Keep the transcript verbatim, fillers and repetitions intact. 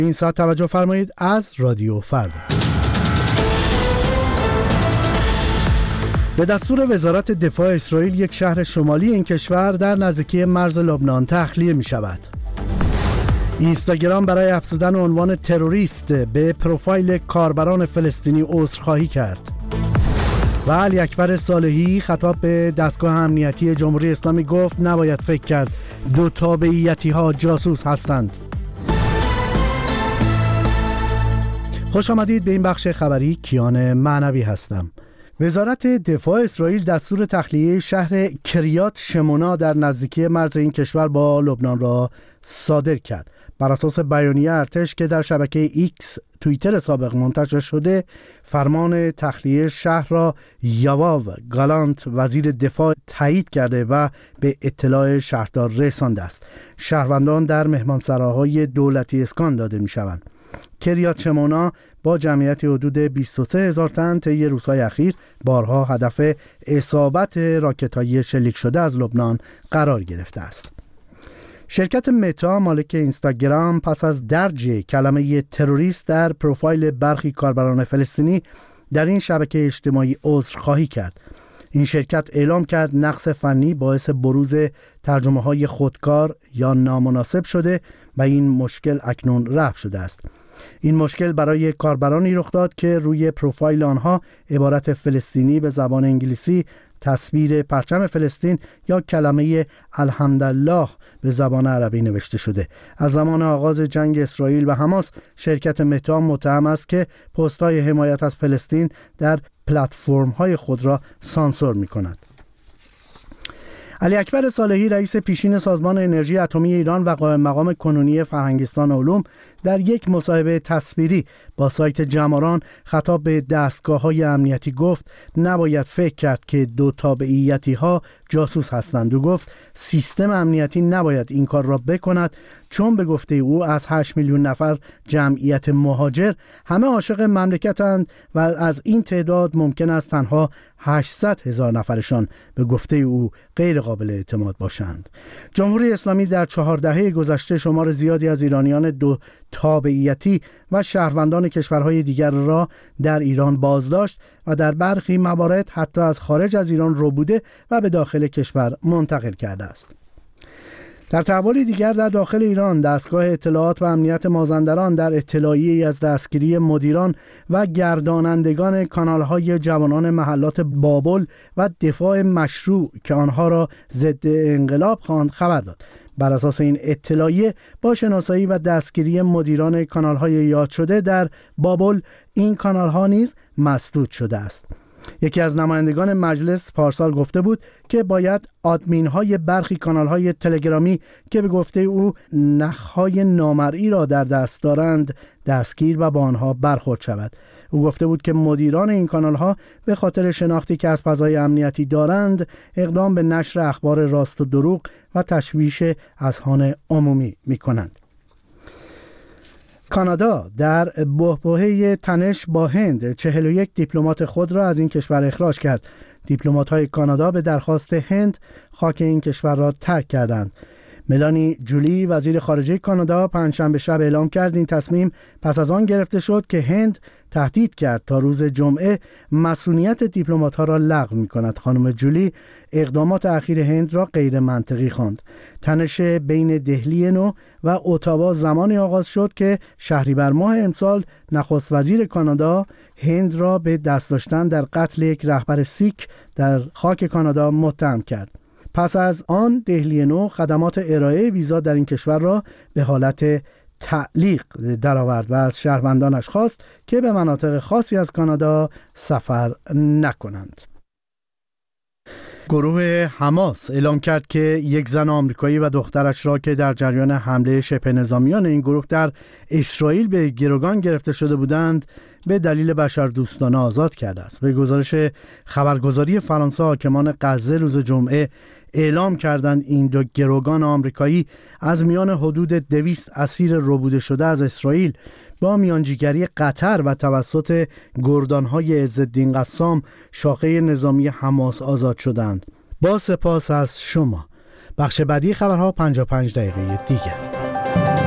این ساعت توجه فرمایید از رادیو فردا. به دستور وزارت دفاع اسرائیل یک شهر شمالی این کشور در نزدیکی مرز لبنان تخلیه می شود. اینستاگرام برای افزودن عنوان تروریست به پروفایل کاربران فلسطینی عذرخواهی کرد. و علی اکبر صالحی خطاب به دستگاه امنیتی جمهوری اسلامی گفت نباید فکر کرد دو تابعیتی ها جاسوس هستند. خوش آمدید به این بخش خبری. کیان معنوی هستم. وزارت دفاع اسرائیل دستور تخلیه شهر کریات شمونا در نزدیکی مرز این کشور با لبنان را صادر کرد. بر اساس بیانیه ارتش که در شبکه ایکس توییتر سابق منتشر شده، فرمان تخلیه شهر را یواو گالانت وزیر دفاع تایید کرده و به اطلاع شهردار رسانده است. شهروندان در مهمانسراهای دولتی اسکان داده می شوند. کریات شمونا با جمعیت حدود بیست و سه هزار تن طی روزهای اخیر بارها هدف اصابت راکت‌های شلیک شده از لبنان قرار گرفته است. شرکت متا مالک اینستاگرام پس از درج کلمه تروریست در پروفایل برخی کاربران فلسطینی در این شبکه اجتماعی عذرخواهی کرد. این شرکت اعلام کرد نقص فنی باعث بروز ترجمه‌های خودکار یا نامناسب شده و این مشکل اکنون رفع شده است. این مشکل برای کاربرانی رخ داد که روی پروفایل آنها عبارت فلسطینی به زبان انگلیسی، تصویر پرچم فلسطین یا کلمه الحمدلله به زبان عربی نوشته شده. از زمان آغاز جنگ اسرائیل و حماس، شرکت متا متهم است که پست‌های حمایت از فلسطین در پلتفرم‌های خود را سانسور می‌کند. علی اکبر صالحی رئیس پیشین سازمان انرژی اتمی ایران و قائم مقام کنونی فرهنگستان علوم در یک مصاحبه تصویری با سایت جماران خطاب به دستگاه‌های امنیتی گفت نباید فکر کرد که دو تابعیتی ها جاسوس هستند و گفت سیستم امنیتی نباید این کار را بکند، چون به گفته او از هشت میلیون نفر جمعیت مهاجر همه عاشق مملکتند و از این تعداد ممکن است تنها هشتصد هزار نفرشان به گفته او غیر قابل اعتماد باشند. جمهوری اسلامی در چهار دهه گذشته شمار زیادی از ایرانیان دو تابعیتی و شهروندان کشورهای دیگر را در ایران بازداشت و در برخی موارد حتی از خارج از ایران ربوده و به داخل کشور منتقل کرده است. در تحولی دیگر در داخل ایران، دستگاه اطلاعات و امنیت مازندران در اطلاعیه‌ای از دستگیری مدیران و گردانندگان کانال‌های جوانان محلات بابل و دفاع مشروع که آنها را ضد انقلاب خواند خبر داد. بر اساس این اطلاعیه با شناسایی و دستگیری مدیران کانال‌های یاد شده در بابل، این کانال‌ها نیز مسدود شده است. یکی از نمایندگان مجلس پارسال گفته بود که باید آدمین‌های برخی کانال‌های تلگرامی که به گفته او نخ‌های نامرئی را در دست دارند دستگیر و با آنها برخورد شود. او گفته بود که مدیران این کانال‌ها به خاطر شناختی که از فضای امنیتی دارند اقدام به نشر اخبار راست و دروغ و تشویش اذهان عمومی می‌کنند. کانادا در بحبوحه تنش با هند چهل و یک دیپلمات خود را از این کشور اخراج کرد. دیپلمات‌های کانادا به درخواست هند خاک این کشور را ترک کردند. ملانی جولی وزیر خارجه کانادا پنجشنبه شب اعلام کرد این تصمیم پس از آن گرفته شد که هند تهدید کرد تا روز جمعه مسئولیت دیپلمات‌ها را لغو می‌کند. خانم جولی اقدامات اخیر هند را غیر منطقی خواند. تنش بین دهلی نو و اتاوا زمانی آغاز شد که شهریور ماه امسال نخست وزیر کانادا هند را به دست داشتن در قتل یک رهبر سیک در خاک کانادا متهم کرد. پس از آن دهلی نو خدمات ارائه ویزا در این کشور را به حالت تعلیق درآورد و از شهروندانش خواست که به مناطق خاصی از کانادا سفر نکنند. گروه حماس اعلام کرد که یک زن آمریکایی و دخترش را که در جریان حمله شبه نظامیان این گروه در اسرائیل به گروگان گرفته شده بودند به دلیل بشردوستانه آزاد کرده است. به گزارش خبرگزاری فرانسه، حاکمان غزه روز جمعه اعلام کردند این دو گروگان آمریکایی از میان حدود دویست اسیر ربوده شده از اسرائیل با میانجیگری قطر و توسط گردانهای عزالدین قسام شاخه نظامی حماس آزاد شدند. با سپاس از شما. بخش بعدی خبرها پنجاه و پنج دقیقه دیگر.